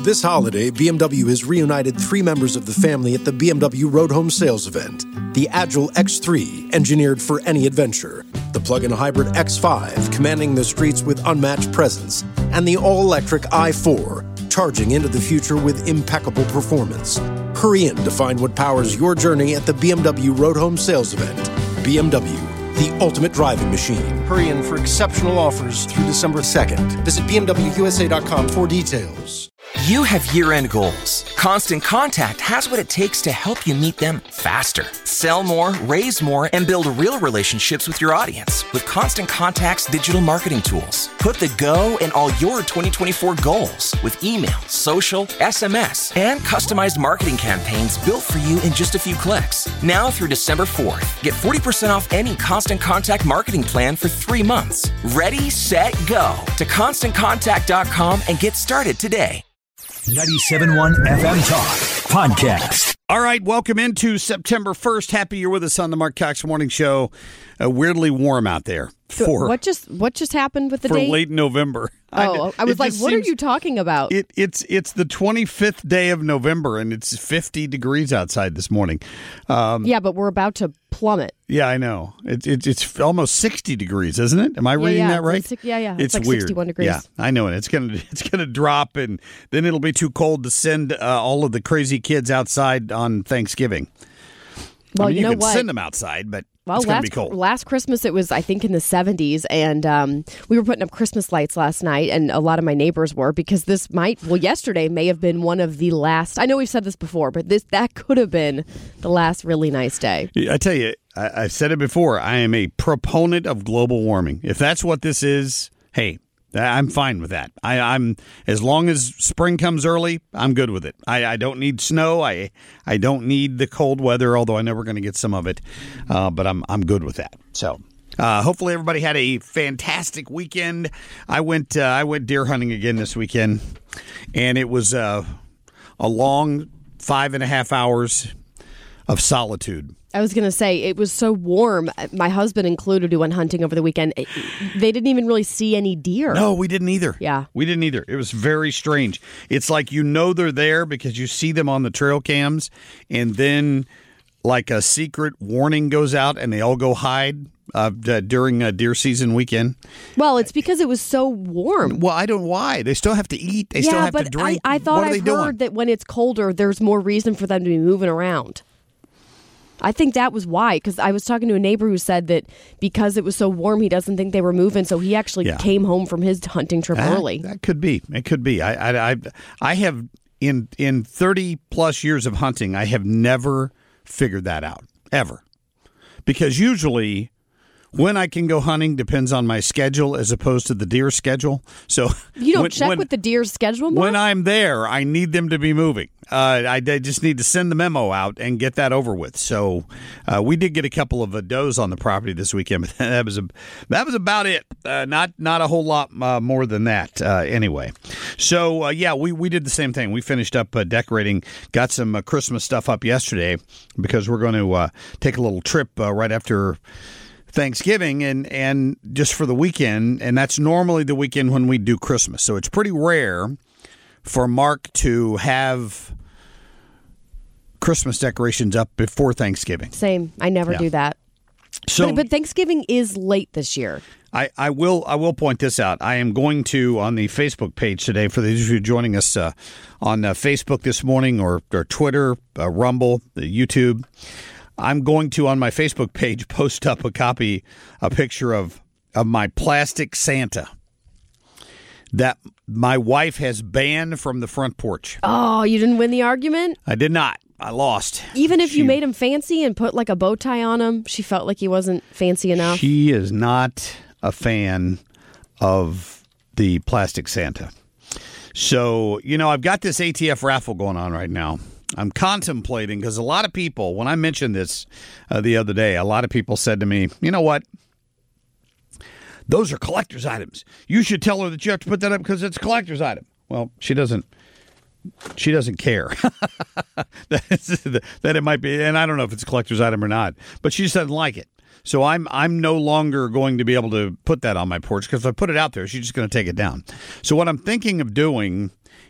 This holiday, BMW has reunited 3 members of the family at the BMW Road Home Sales event. The Agile X3, engineered for any adventure. The plug-in hybrid X5, commanding the streets with unmatched presence. And the all-electric i4, charging into the future with impeccable performance. Hurry in to find what powers your journey at the BMW Road Home Sales event. BMW, the ultimate driving machine. Hurry in for exceptional offers through December 2nd. Visit BMWUSA.com for details. You have year-end goals. Constant Contact has what it takes to help you meet them faster. Sell more, raise more, and build real relationships with your audience with Constant Contact's digital marketing tools. Put the go in all your 2024 goals with email, social, SMS, and customized marketing campaigns built for you in just a few clicks. Now through December 4th, get 40% off any Constant Contact marketing plan for 3 months. Ready, set, go to ConstantContact.com and get started today. 97.1 FM Talk Podcast. All right, welcome into September 1st. Happy you're with us on the Mark Cox Morning Show. Weirdly warm out there. What just happened with the date? For late November. Oh, I was like, what are you talking about? It's the 25th day of November, and it's 50 degrees outside this morning. Yeah, but we're about to plummet. Yeah, I know. It's almost 60 degrees, isn't it? Am I reading that right? It's like weird. 61 degrees. Yeah, I know, and it's gonna drop, and then it'll be too cold to send all of the crazy kids outside on Thanksgiving. Well, you know can what? Send them outside, but well, it's going to be cold. Last Christmas, it was, I think, in the 70s, and we were putting up Christmas lights last night, and a lot of my neighbors were, because yesterday may have been one of the last, I know we've said this before, but that could have been the last really nice day. I tell you, I've said it before, I am a proponent of global warming. If that's what this is, hey, I'm fine with that. I'm as long as spring comes early, I'm good with it. I don't need snow. I don't need the cold weather, although I know we're going to get some of it. But I'm good with that. So hopefully everybody had a fantastic weekend. I went deer hunting again this weekend, and it was a long 5.5 hours of solitude. I was going to say, it was so warm. My husband included, who went hunting over the weekend. They didn't even really see any deer. No, we didn't either. Yeah. We didn't either. It was very strange. It's like they're there because you see them on the trail cams, and then like a secret warning goes out and they all go hide during a deer season weekend. Well, it's because it was so warm. Well, I don't know why. They still have to eat. They still have to drink. I thought I've heard that when it's colder, there's more reason for them to be moving around. I think that was why, because I was talking to a neighbor who said that because it was so warm, he doesn't think they were moving, so he actually came home from his hunting trip early. That could be. It could be. I have, in 30 plus years of hunting, I have never figured that out, ever. Because usually when I can go hunting depends on my schedule as opposed to the deer schedule. So you don't check with the deer's schedule, Mark? When I'm there, I need them to be moving. I just need to send the memo out and get that over with. So we did get a couple of does on the property this weekend, but that was about it. Not a whole lot more than that. Anyway, so we did the same thing. We finished up decorating, got some Christmas stuff up yesterday because we're going to take a little trip right after Thanksgiving and just for the weekend, and that's normally the weekend when we do Christmas. So it's pretty rare for Mark to have Christmas decorations up before Thanksgiving. Same. I never do that. So, but Thanksgiving is late this year. I will point this out. I am going to, on the Facebook page today, for those of you joining us on Facebook this morning or Twitter, Rumble, YouTube, I'm going to, on my Facebook page, post up a picture of my plastic Santa that my wife has banned from the front porch. Oh, you didn't win the argument? I did not. I lost. Even if you made him fancy and put like a bow tie on him, she felt like he wasn't fancy enough? She is not a fan of the plastic Santa. So, I've got this ATF raffle going on right now. I'm contemplating, because a lot of people, when I mentioned this the other day, a lot of people said to me, you know what? Those are collector's items. You should tell her that you have to put that up because it's a collector's item. Well, she doesn't care that it might be, and I don't know if it's a collector's item or not, but she just doesn't like it. So I'm no longer going to be able to put that on my porch, because if I put it out there, she's just going to take it down. So what I'm thinking of doing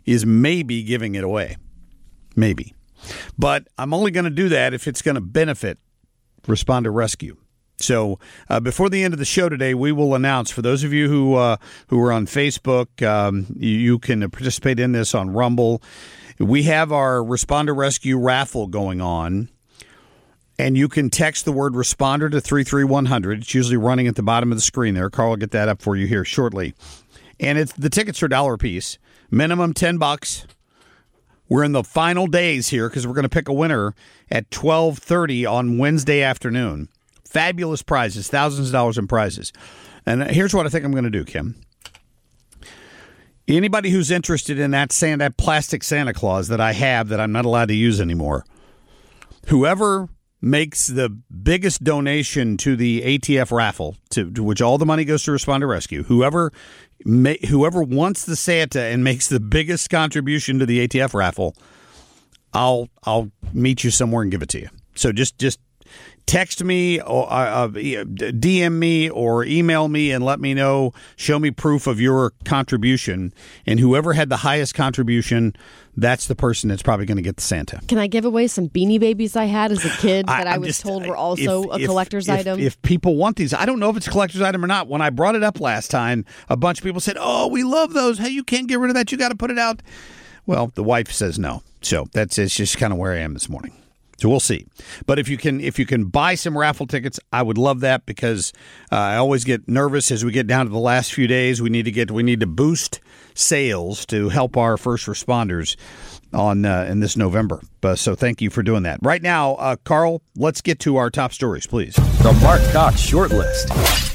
is maybe giving it away. Maybe. But I'm only going to do that if it's going to benefit Responder Rescue. So before the end of the show today, we will announce, for those of you who are on Facebook, you can participate in this on Rumble. We have our Responder Rescue raffle going on, and you can text the word responder to 33100. It's usually running at the bottom of the screen there. Carl will get that up for you here shortly. And the tickets are $1 a piece, minimum $10. We're in the final days here because we're going to pick a winner at 12:30 on Wednesday afternoon. Fabulous prizes, thousands of dollars in prizes. And here's what I think I'm going to do, Kim. Anybody who's interested in that plastic Santa Claus that I have that I'm not allowed to use anymore, whoever makes the biggest donation to the ATF raffle, to which all the money goes to Responder Rescue, whoever wants the Santa and makes the biggest contribution to the ATF raffle, I'll meet you somewhere and give it to you. So just text me or DM me or email me and let me know. Show me proof of your contribution. And whoever had the highest contribution, that's the person that's probably going to get the Santa. Can I give away some Beanie Babies I had as a kid that I was told were also a collector's item? If people want these, I don't know if it's a collector's item or not. When I brought it up last time, a bunch of people said, "Oh, we love those. Hey, you can't get rid of that. You got to put it out." Well, the wife says no. So it's just kind of where I am this morning. So we'll see. But if you can buy some raffle tickets, I would love that, because I always get nervous as we get down to the last few days. We need to boost sales to help our first responders in this November. So thank you for doing that. Right now, Carl, let's get to our top stories, please. The Mark Cox Short List.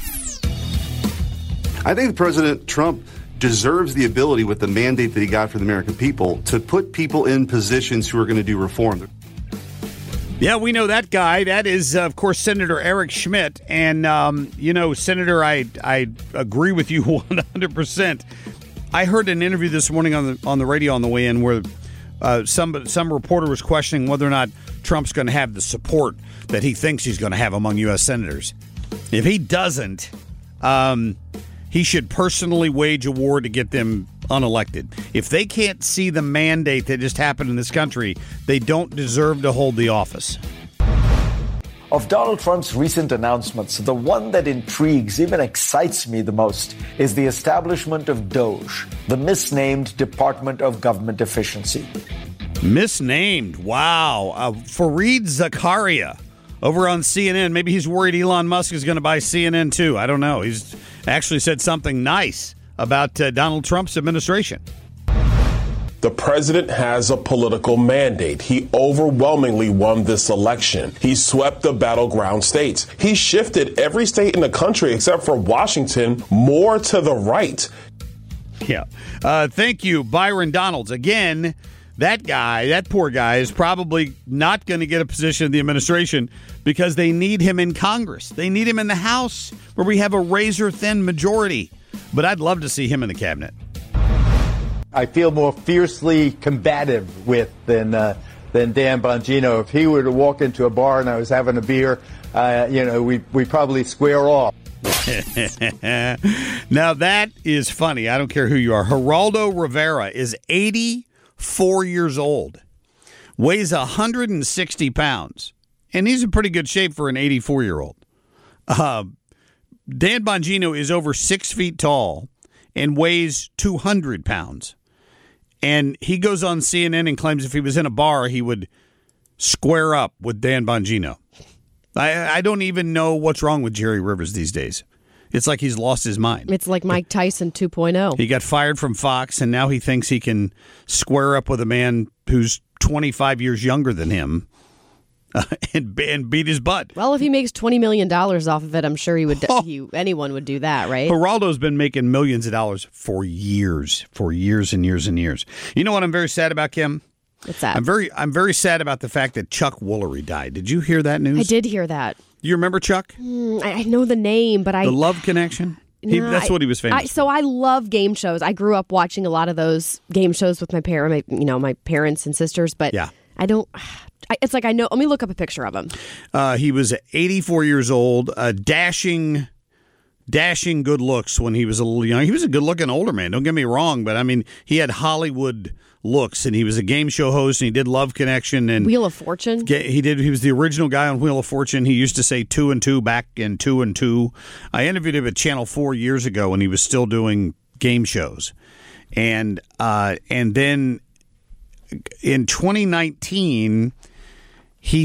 I think President Trump deserves the ability, with the mandate that he got for the American people, to put people in positions who are going to do reform. Yeah, we know that guy. That is, of course, Senator Eric Schmidt. And, Senator, I agree with you 100%. I heard an interview this morning on the radio on the way in where some reporter was questioning whether or not Trump's going to have the support that he thinks he's going to have among U.S. senators. If he doesn't, he should personally wage a war to get them unelected. If they can't see the mandate that just happened in this country, they don't deserve to hold the office. Of Donald Trump's recent announcements, the one that intrigues, even excites me the most, is the establishment of DOGE, the misnamed Department of Government Efficiency. Misnamed? Wow. Fareed Zakaria over on CNN. Maybe he's worried Elon Musk is going to buy CNN too. I don't know. He's actually said something nice about Donald Trump's administration. The president has a political mandate. He overwhelmingly won this election. He swept the battleground states. He shifted every state in the country except for Washington more to the right. Yeah. Thank you, Byron Donalds. Again, that poor guy is probably not going to get a position in the administration because they need him in Congress. They need him in the House where we have a razor-thin majority. But I'd love to see him in the cabinet. I feel more fiercely combative with than Dan Bongino. If he were to walk into a bar and I was having a beer, we probably square off. Now that is funny. I don't care who you are. Geraldo Rivera is 84 years old, weighs 160 pounds, and he's in pretty good shape for an 84-year-old. Dan Bongino is over 6 feet tall and weighs 200 pounds. And he goes on CNN and claims if he was in a bar, he would square up with Dan Bongino. I don't even know what's wrong with Jerry Rivers these days. It's like he's lost his mind. It's like Mike Tyson 2.0. He got fired from Fox, and now he thinks he can square up with a man who's 25 years younger than him and beat his butt. Well, if he makes $20 million off of it, I'm sure anyone would do that, right? Geraldo's been making millions of dollars for years and years and years. You know what I'm very sad about, Kim? What's that? I'm very sad about the fact that Chuck Woolery died. Did you hear that news? I did hear that. You remember Chuck? I know the name, but The Love Connection? That's what he was famous for. So I love game shows. I grew up watching a lot of those game shows with my parents and sisters, but yeah. I don't... It's like I know. Let me look up a picture of him. He was 84 years old, a dashing dashing good looks when he was a little young. He was a good-looking older man, don't get me wrong, but, I mean, he had Hollywood looks, and he was a game show host, and he did Love Connection. And Wheel of Fortune? He was the original guy on Wheel of Fortune. He used to say 2 and 2 back in 2 and 2. I interviewed him at Channel 4 years ago when he was still doing game shows. And then in 2019... He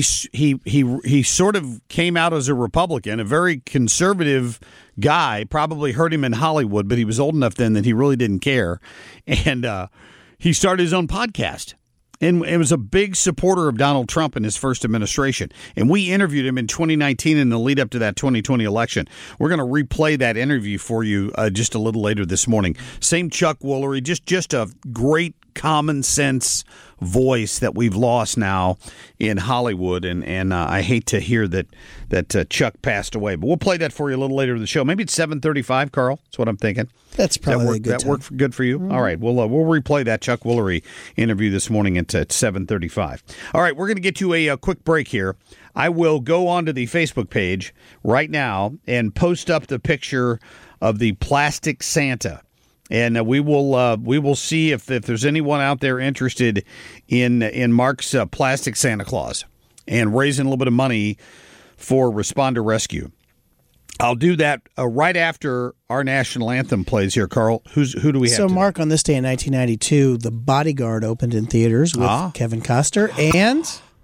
sort of came out as a Republican, a very conservative guy. Probably hurt him in Hollywood, but he was old enough then that he really didn't care. And he started his own podcast. And it was a big supporter of Donald Trump in his first administration. And we interviewed him in 2019 in the lead up to that 2020 election. We're going to replay that interview for you just a little later this morning. Same Chuck Woolery, just a great common sense voice that we've lost now in Hollywood, and I hate to hear that Chuck passed away. But we'll play that for you a little later in the show. Maybe it's 7:35, Carl. That's what I'm thinking. That's probably that worked good for you. Mm-hmm. All right, we'll replay that Chuck Woolery interview this morning at 7:35. All right, we're going to get you a quick break here. I will go onto the Facebook page right now and post up the picture of the plastic Santa. And we will see if there's anyone out there interested in Mark's plastic Santa Claus and raising a little bit of money for Responder Rescue. I'll do that right after our national anthem plays here, Carl. Who do we have? So, Mark, on this day in 1992, The Bodyguard opened in theaters with Kevin Costner and...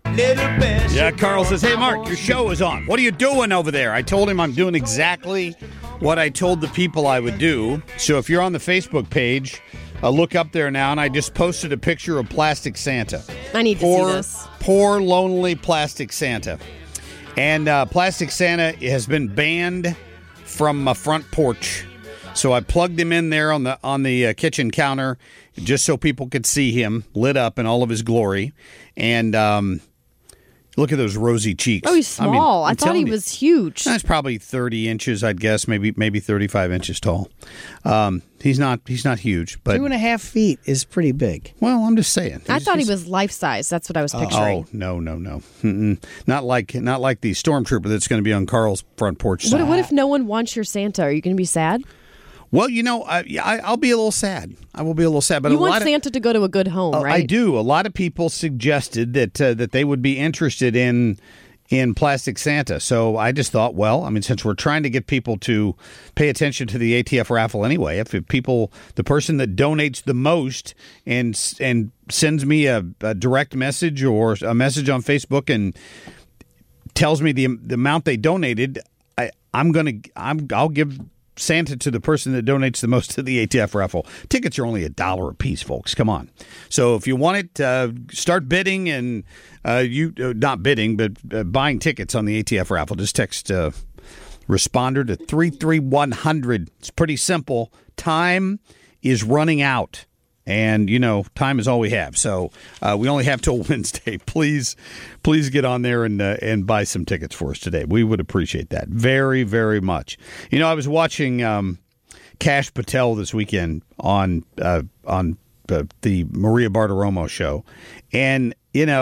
Yeah, Carl says, hey, Mark, your show is on. What are you doing over there? I told him I'm doing exactly what I told the people I would do. So if you're on the Facebook page, look up there now, and I just posted a picture of Plastic Santa. I need to see this. Poor, lonely Plastic Santa. And Plastic Santa has been banned from my front porch. So I plugged him in there on the kitchen counter just so people could see him lit up in all of his glory. And look at those rosy cheeks. Oh, he's small. I thought he was huge. That's probably 30 inches, I'd guess, maybe 35 inches tall. He's not huge, but 2.5 feet is pretty big. Well, I'm just saying. I thought he was life size. That's what I was picturing. Oh, no. Mm-mm. Not like the stormtrooper that's going to be on Carl's front porch. What if no one wants your Santa? Are you going to be sad? Well, I'll be a little sad. I will be a little sad. But you want Santa to go to a good home, right? I do. A lot of people suggested that they would be interested in Plastic Santa. So I just thought, well, I mean, since we're trying to get people to pay attention to the ATF raffle anyway, if the person that donates the most and sends me a direct message or a message on Facebook and tells me the amount they donated, I'll give Santa to the person that donates the most to the ATF raffle. Tickets are only $1 a piece, folks. Come on. So if you want it, start bidding and not bidding, but buying tickets on the ATF raffle. Just text Responder to 33100. It's pretty simple. Time is running out. And, time is all we have. So we only have till Wednesday. Please get on there and buy some tickets for us today. We would appreciate that very, very much. I was watching Kash Patel this weekend on the Maria Bartiromo show. And,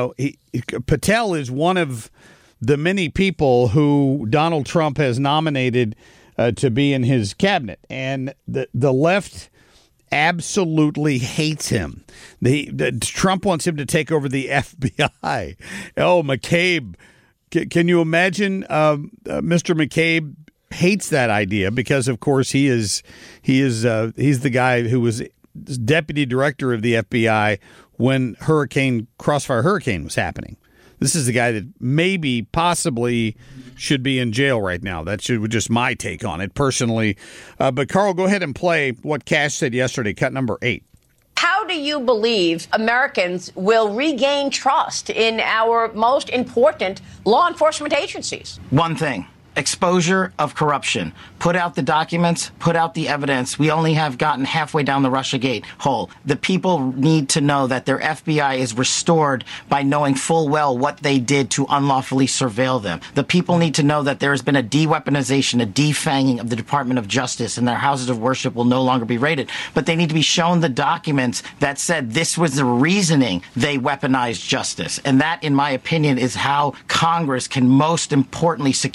Patel is one of the many people who Donald Trump has nominated to be in his cabinet. And the left absolutely hates him. Trump wants him to take over the FBI. Oh, McCabe. Can you imagine Mr. McCabe hates that idea because, of course, he's the guy who was deputy director of the FBI when Crossfire Hurricane was happening. This is the guy that possibly should be in jail right now. That's just my take on it personally. But Carl, go ahead and play what Kash said yesterday, cut number 8. How do you believe Americans will regain trust in our most important law enforcement agencies? One thing. Exposure of corruption. Put out the documents, put out the evidence. We only have gotten halfway down the Russiagate hole. The people need to know that their FBI is restored by knowing full well what they did to unlawfully surveil them. The people need to know that there has been a de-weaponization, a defanging of the Department of Justice, and their houses of worship will no longer be raided. But they need to be shown the documents that said this was the reasoning they weaponized justice. And that, in my opinion, is how Congress can most importantly secure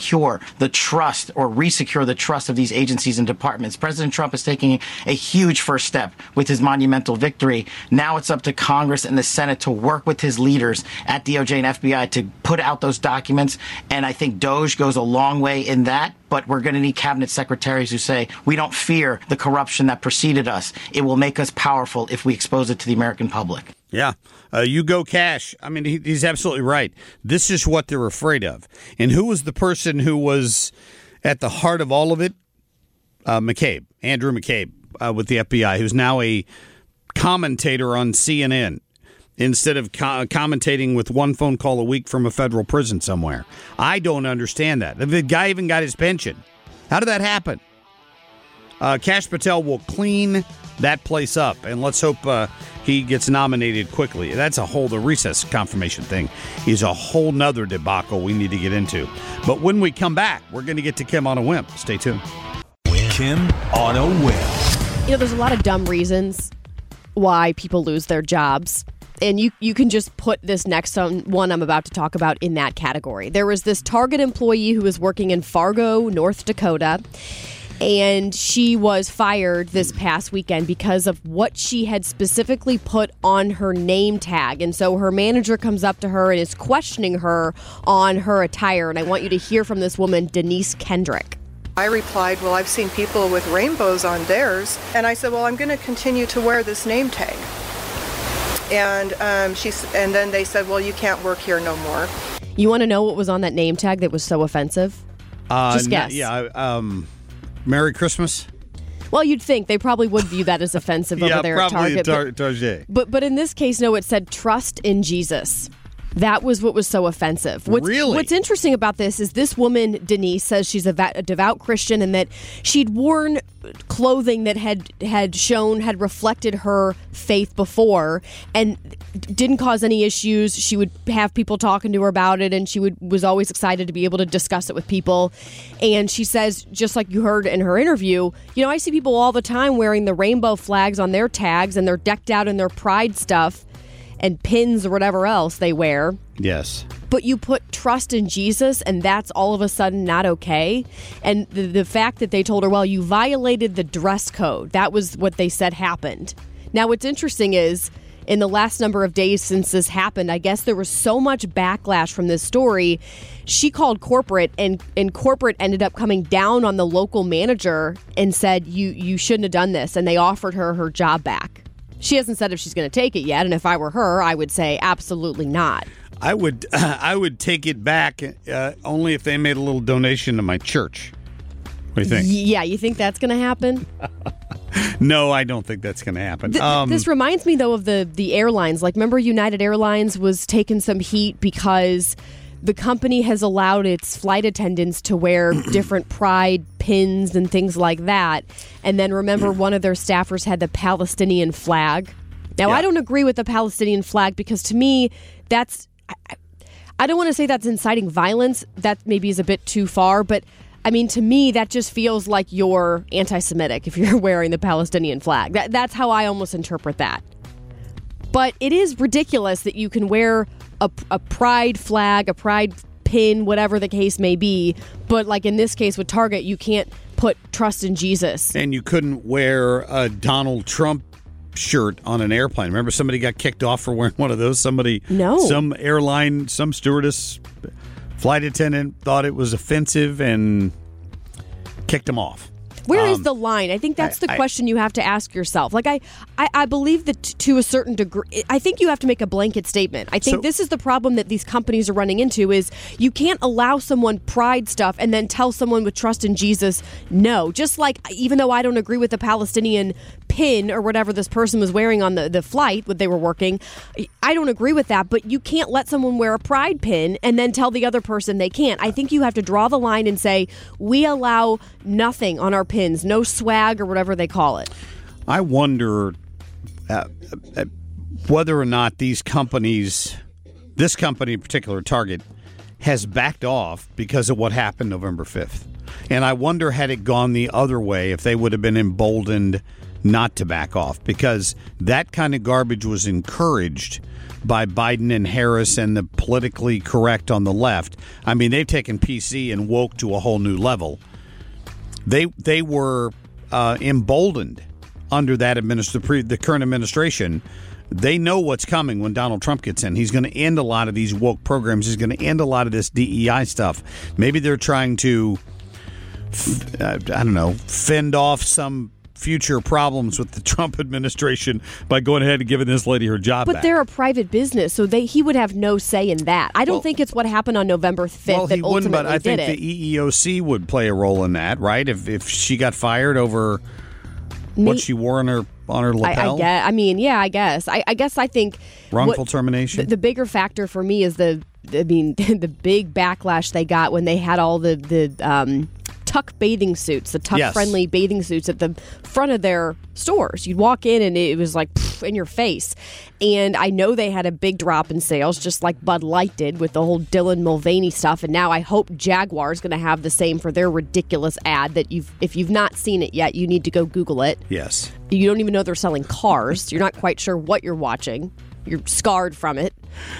the trust or resecure the trust of these agencies and departments. President Trump is taking a huge first step with his monumental victory. Now it's up to Congress and the Senate to work with his leaders at DOJ and FBI to put out those documents. And I think DOJ goes a long way in that. But we're going to need cabinet secretaries who say, we don't fear the corruption that preceded us. It will make us powerful if we expose it to the American public. Yeah. You go cash. I mean, he's absolutely right. This is what they're afraid of. And who was the person who was at the heart of all of it? McCabe, Andrew McCabe with the FBI, who's now a commentator on CNN. Instead of commentating with one phone call a week from a federal prison somewhere. I don't understand that. The guy even got his pension. How did that happen? Kash Patel will clean that place up, and let's hope he gets nominated quickly. The recess confirmation thing is a whole nother debacle we need to get into. But when we come back, we're going to get to Kim on a whim. Stay tuned. Kim on a whim. There's a lot of dumb reasons why people lose their jobs. And you can just put this next one I'm about to talk about in that category. There was this Target employee who was working in Fargo, North Dakota, and she was fired this past weekend because of what she had specifically put on her name tag. And so her manager comes up to her and is questioning her on her attire. And I want you to hear from this woman, Denise Kendrick. I replied, well, I've seen people with rainbows on theirs. And I said, well, I'm going to continue to wear this name tag. And and then they said, well, you can't work here no more. You want to know what was on that name tag that was so offensive? Just guess. Merry Christmas. Well, you'd think they probably would view that as offensive over there at Target. Target. But in this case, no, it said trust in Jesus. That was what was so offensive. Really? What's interesting about this is this woman, Denise, says she's a devout Christian and that she'd worn clothing that had reflected her faith before and didn't cause any issues. She would have people talking to her about it, and she was always excited to be able to discuss it with people. And she says, just like you heard in her interview, I see people all the time wearing the rainbow flags on their tags, and they're decked out in their pride stuff and pins or whatever else they wear. Yes. But you put trust in Jesus, and that's all of a sudden not okay. And the fact that they told her, well, you violated the dress code. That was what they said happened. Now, what's interesting is, in the last number of days since this happened, I guess there was so much backlash from this story. She called corporate, and corporate ended up coming down on the local manager and said, you shouldn't have done this. And they offered her job back. She hasn't said if she's going to take it yet, and if I were her, I would say absolutely not. I would take it back only if they made a little donation to my church. What do you think? Yeah, you think that's going to happen? No, I don't think that's going to happen. This reminds me, though, of the airlines. Like, remember United Airlines was taking some heat because the company has allowed its flight attendants to wear different pride pins and things like that. And then remember, one of their staffers had the Palestinian flag. Now, I don't agree with the Palestinian flag because to me, that's... I don't want to say that's inciting violence. That maybe is a bit too far. But, I mean, to me, that just feels like you're anti-Semitic if you're wearing the Palestinian flag. That's how I almost interpret that. But it is ridiculous that you can wear a pride flag, a pride pin, whatever the case may be. But like in this case with Target, you can't put trust in Jesus. And you couldn't wear a Donald Trump shirt on an airplane. Remember somebody got kicked off for wearing one of those? Some airline, some stewardess, flight attendant thought it was offensive and kicked him off. Where is the line? I think that's the question you have to ask yourself. Like, I believe that to a certain degree, I think you have to make a blanket statement. I think this is the problem that these companies are running into is you can't allow someone pride stuff and then tell someone with trust in Jesus, no. Just like, even though I don't agree with the Palestinian pin or whatever this person was wearing on the flight when they were working, I don't agree with that, but you can't let someone wear a pride pin and then tell the other person they can't. I think you have to draw the line and say, we allow nothing on our pins, no swag or whatever they call it. I wonder whether or not these companies, this company in particular, Target, has backed off because of what happened November 5th. And I wonder, had it gone the other way, if they would have been emboldened not to back off, because that kind of garbage was encouraged by Biden and Harris and the politically correct on the left. I mean, they've taken PC and woke to a whole new level. They were emboldened under that the current administration. They know what's coming when Donald Trump gets in. He's going to end a lot of these woke programs. He's going to end a lot of this DEI stuff. Maybe they're trying to, fend off some future problems with the Trump administration by going ahead and giving this lady her job back. But they're a private business, so he would have no say in that. I don't think it's what happened on November 5th that ultimately but I think did it. the EEOC would play a role in that, right? If she got fired over what she wore on her lapel? I guess. I think wrongful termination. The bigger factor for me is the big backlash they got when they had all the tuck bathing suits, the tuck-friendly bathing suits at the front of their stores. You'd walk in and it was like in your face. And I know they had a big drop in sales, just like Bud Light did with the whole Dylan Mulvaney stuff. And now I hope Jaguar is going to have the same for their ridiculous ad that if you've not seen it yet, you need to go Google it. Yes. You don't even know they're selling cars. You're not quite sure what you're watching. You're scarred from it.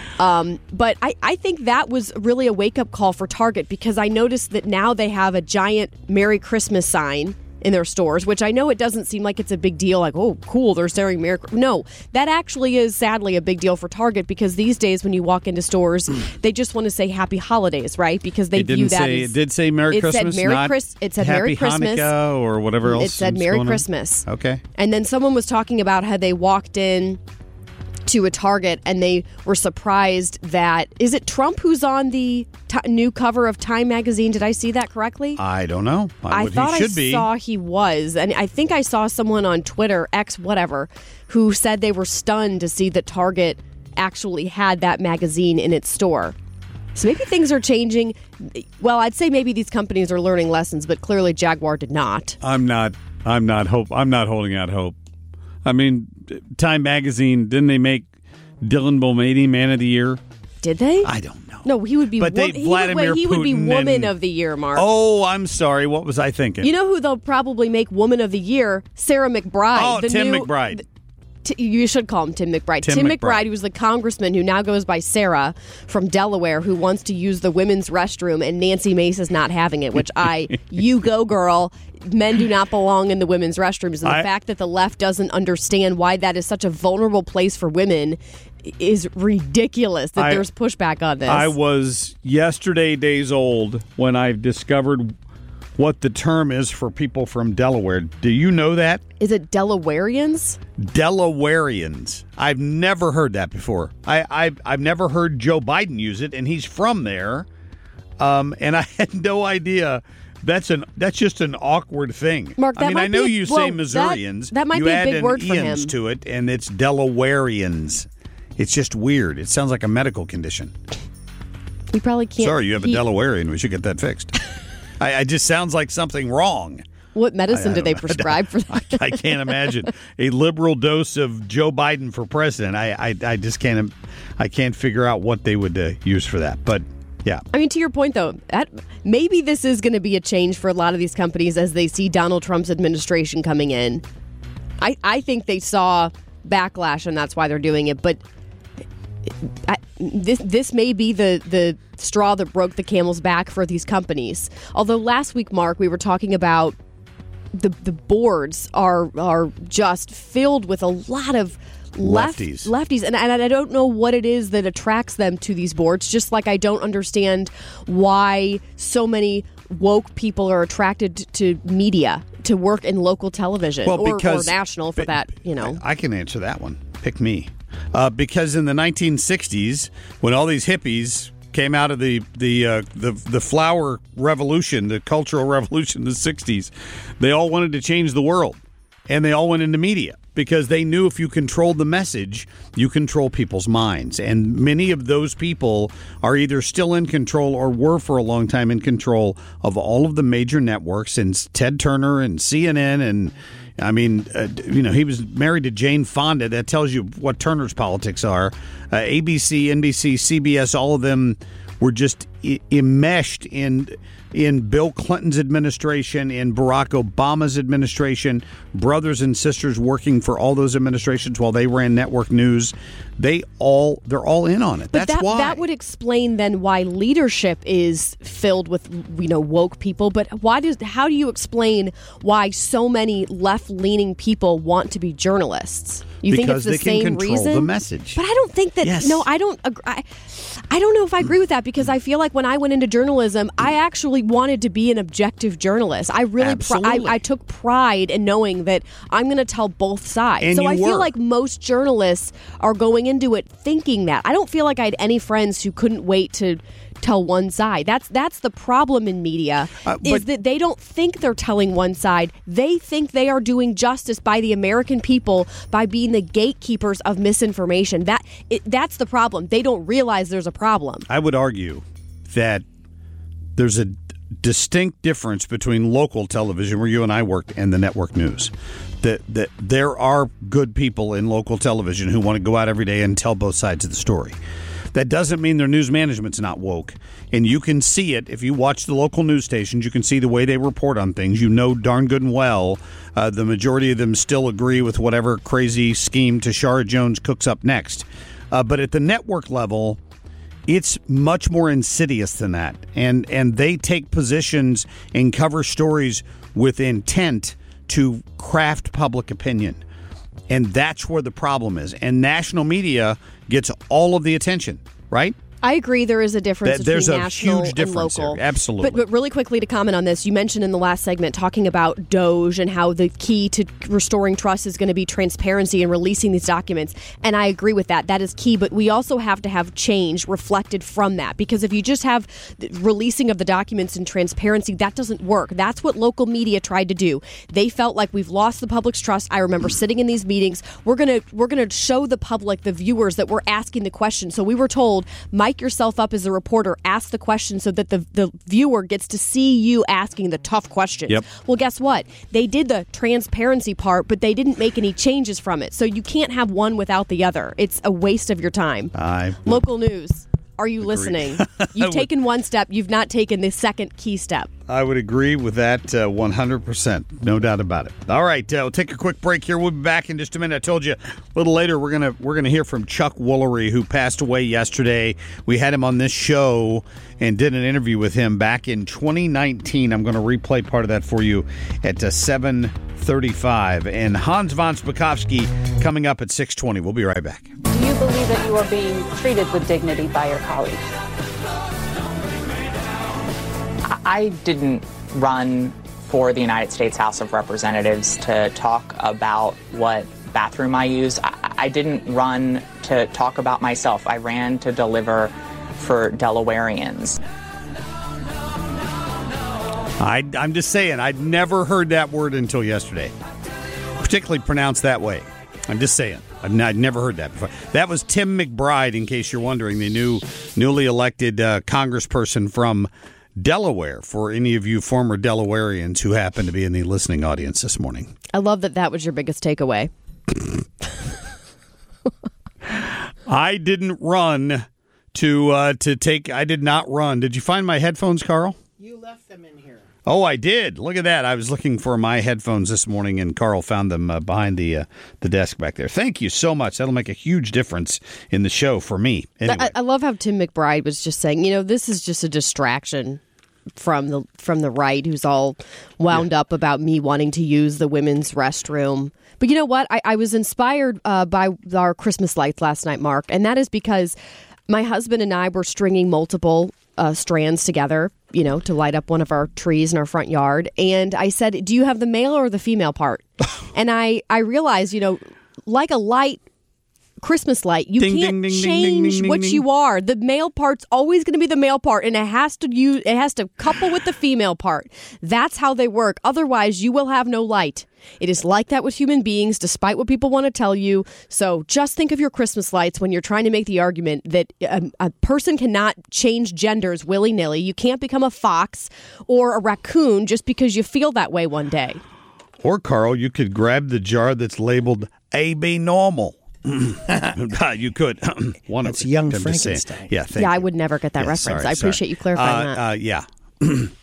But I think that was really a wake-up call for Target, because I noticed that now they have a giant Merry Christmas sign in their stores, which I know it doesn't seem like it's a big deal, like, oh, cool, they're saying Merry Christmas. No, that actually is sadly a big deal for Target, because these days when you walk into stores, they just want to say Happy Holidays, right? Because they view that as... It did say Merry Christmas, it said Merry Christmas. Hanukkah or whatever else. It said Merry Christmas. Okay. And then someone was talking about how they walked in to a Target and they were surprised that, is it Trump who's on the new cover of Time magazine? Did I see that correctly? I don't know. I thought I saw he was. And I think I saw someone on Twitter, X whatever, who said they were stunned to see that Target actually had that magazine in its store. So maybe things are changing. Well, I'd say maybe these companies are learning lessons, but clearly Jaguar did not. I'm not holding out hope. I mean, Time magazine, didn't they make Dylan Mulvaney Man of the Year? Did they? I don't know. No, he would be. But he would be Woman of the Year, Mark. Oh, I'm sorry. What was I thinking? You know who they'll probably make Woman of the Year? Sarah McBride. Oh, Tim McBride. You should call him Tim McBride. Tim McBride, who's the congressman who now goes by Sarah from Delaware, who wants to use the women's restroom, and Nancy Mace is not having it, which you go, girl. Men do not belong in the women's restrooms. And the fact that the left doesn't understand why that is such a vulnerable place for women is ridiculous, that there's pushback on this. I was yesterday days old when I discovered what the term is for people from Delaware. Do you know that? Is it Delawareans? Delawareans. I've never heard that before. I've never heard Joe Biden use it, and he's from there. And I had no idea. That's just an awkward thing. Mark, I know you say Missourians. That might be a big word for him. You add an to it, and it's Delawareans. It's just weird. It sounds like a medical condition. You probably can't. Sorry, you have a Delawarean. We should get that fixed. It just sounds like something wrong. What medicine do they prescribe for that? I can't imagine a liberal dose of Joe Biden for president. I just can't. I can't figure out what they would use for that. But yeah, I mean, to your point though, maybe this is going to be a change for a lot of these companies as they see Donald Trump's administration coming in. I think they saw backlash and that's why they're doing it. But this may be the straw that broke the camel's back for these companies. Although last week, Mark, we were talking about the boards are just filled with a lot of lefties. And I don't know what it is that attracts them to these boards, just like I don't understand why so many woke people are attracted to media, to work in local television or national for that, I can answer that one. Pick me. Because in the 1960s, when all these hippies came out of the flower revolution, the cultural revolution in the 60s, they all wanted to change the world. And they all went into media because they knew if you controlled the message, you control people's minds. And many of those people are either still in control or were for a long time in control of all of the major networks, and Ted Turner and CNN. And I mean, he was married to Jane Fonda. That tells you what Turner's politics are. ABC, NBC, CBS, all of them were just enmeshed in in Bill Clinton's administration, in Barack Obama's administration, brothers and sisters working for all those administrations while they ran network news. They're all in on it. But That's why. That would explain then why leadership is filled with woke people. But how do you explain why so many left-leaning people want to be journalists? You think it's the same reason? Because they can control the message. But I don't think that. Yes. No, I don't. I don't know if I agree with that, because I feel like when I went into journalism, I actually wanted to be an objective journalist. I really, I took pride in knowing that I'm going to tell both sides. And so I feel like most journalists are going into it thinking that. I don't feel like I had any friends who couldn't wait to tell one side. That's the problem in media, is that they don't think they're telling one side. They think they are doing justice by the American people by being the gatekeepers of misinformation. That's the problem. They don't realize there's a problem. I would argue that there's a distinct difference between local television, where you and I worked, and the network news. That there are good people in local television who want to go out every day and tell both sides of the story. That doesn't mean their news management's not woke. And you can see it if you watch the local news stations. You can see the way they report on things. You know darn good and well the majority of them still agree with whatever crazy scheme Tashara Jones cooks up next. But at the network level, it's much more insidious than that. And they take positions and cover stories with intent to craft public opinion. And that's where the problem is. And national media gets all of the attention, right? I agree there is a difference between national There's a huge difference and local. there. Absolutely. But really quickly to comment on this, you mentioned in the last segment talking about Doge and how the key to restoring trust is going to be transparency and releasing these documents. And I agree with that. That is key. But we also have to have change reflected from that. Because if you just have the releasing of the documents and transparency, that doesn't work. That's what local media tried to do. They felt like we've lost the public's trust. I remember sitting in these meetings. We're gonna show the public, the viewers, that we're asking the question. So we were told, mic yourself up as a reporter, ask the question so that the viewer gets to see you asking the tough questions. Yep. Well, guess what? They did the transparency part, but they didn't make any changes from it. So you can't have one without the other. It's a waste of your time. Local news. Are you listening? You've taken one step. You've not taken the second key step. I would agree with that 100%. No doubt about it. All right, we'll take a quick break here. We'll be back in just a minute. I told you a little later we're gonna hear from Chuck Woolery, who passed away yesterday. We had him on this show and did an interview with him back in 2019. I'm going to replay part of that for you at 7:35. And Hans von Spakovsky coming up at 6:20. We'll be right back. Do you believe that you are being treated with dignity by your colleagues? I didn't run for the United States House of Representatives to talk about what bathroom I use. I didn't run to talk about myself. I ran to deliver for Delawareans. I'm just saying, I'd never heard that word until yesterday, particularly pronounced that way. I'm just saying. I'd never heard that before. That was Tim McBride, in case you're wondering, the newly elected congressperson from Delaware, for any of you former Delawareans who happen to be in the listening audience this morning. I love that was your biggest takeaway. I didn't run I did not run. Did you find my headphones, Carl? You left them in here. Oh, I did. Look at that. I was looking for my headphones this morning, and Carl found them behind the desk back there. Thank you so much. That'll make a huge difference in the show for me. Anyway. I love how Tim McBride was just saying, this is just a distraction from the right, who's all wound up about me wanting to use the women's restroom. But you know what? I was inspired by our Christmas lights last night, Mark, and that is because my husband and I were stringing multiple strands together, to light up one of our trees in our front yard. And I said, do you have the male or the female part? And I realized, like a light, Christmas light, you can't change what you are. The male part's always going to be the male part, and it has to couple with the female part. That's how they work. Otherwise, you will have no light. It is like that with human beings, despite what people want to tell you. So just think of your Christmas lights when you're trying to make the argument that a person cannot change genders willy-nilly. You can't become a fox or a raccoon just because you feel that way one day. Or, Carl, you could grab the jar that's labeled AB normal. You could. It's Young Frankenstein. Yeah, I would never get that reference. Sorry. I appreciate you clarifying that. Yeah.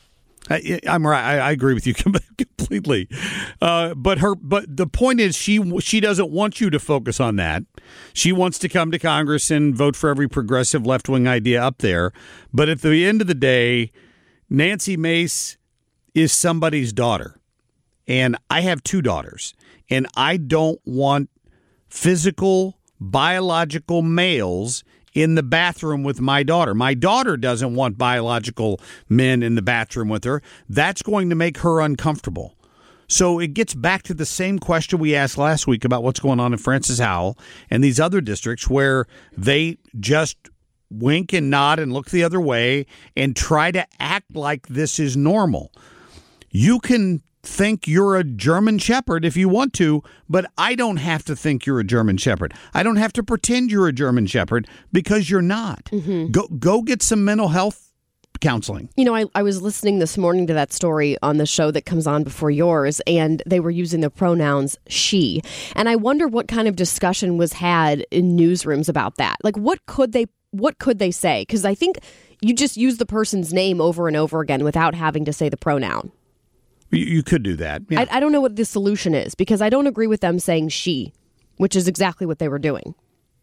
I'm right. I agree with you completely. But the point is, she doesn't want you to focus on that. She wants to come to Congress and vote for every progressive left-wing idea up there. But at the end of the day, Nancy Mace is somebody's daughter. And I have 2 daughters. And I don't want physical, biological males in the bathroom with my daughter. My daughter doesn't want biological men in the bathroom with her. That's going to make her uncomfortable. So it gets back to the same question we asked last week about what's going on in Francis Howell and these other districts where they just wink and nod and look the other way and try to act like this is normal. You can think you're a German Shepherd if you want to, but I don't have to think you're a German Shepherd. I don't have to pretend you're a German Shepherd because you're not. Mm-hmm. Go get some mental health counseling. You know, I was listening this morning to that story on the show that comes on before yours, and they were using the pronouns she. And I wonder what kind of discussion was had in newsrooms about that. Like, what could they say? Because I think you just use the person's name over and over again without having to say the pronoun. You could do that. Yeah. I don't know what the solution is because I don't agree with them saying she, which is exactly what they were doing.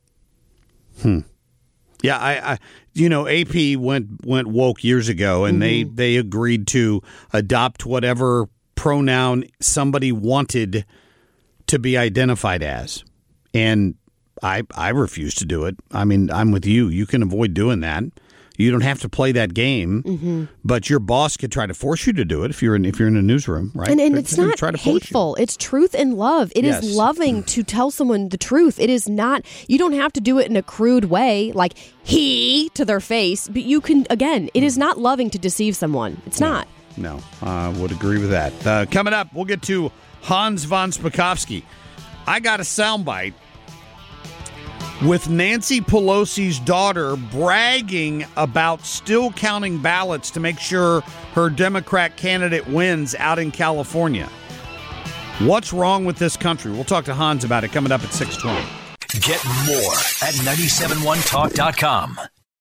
Yeah, I AP went woke years ago, and they agreed to adopt whatever pronoun somebody wanted to be identified as, and I refuse to do it. I mean, I'm with you. You can avoid doing that. You don't have to play that game, but your boss could try to force you to do it if you're in a newsroom, right? And it's not hateful. It's truth and love. It is loving to tell someone the truth. It is not. You don't have to do it in a crude way, like he to their face. But you can. Again, it is not loving to deceive someone. It's not. No, I would agree with that. Coming up, we'll get to Hans von Spakovsky. I got a soundbite with Nancy Pelosi's daughter bragging about still counting ballots to make sure her Democrat candidate wins out in California. What's wrong with this country? We'll talk to Hans about it coming up at 6:20. Get more at 971talk.com.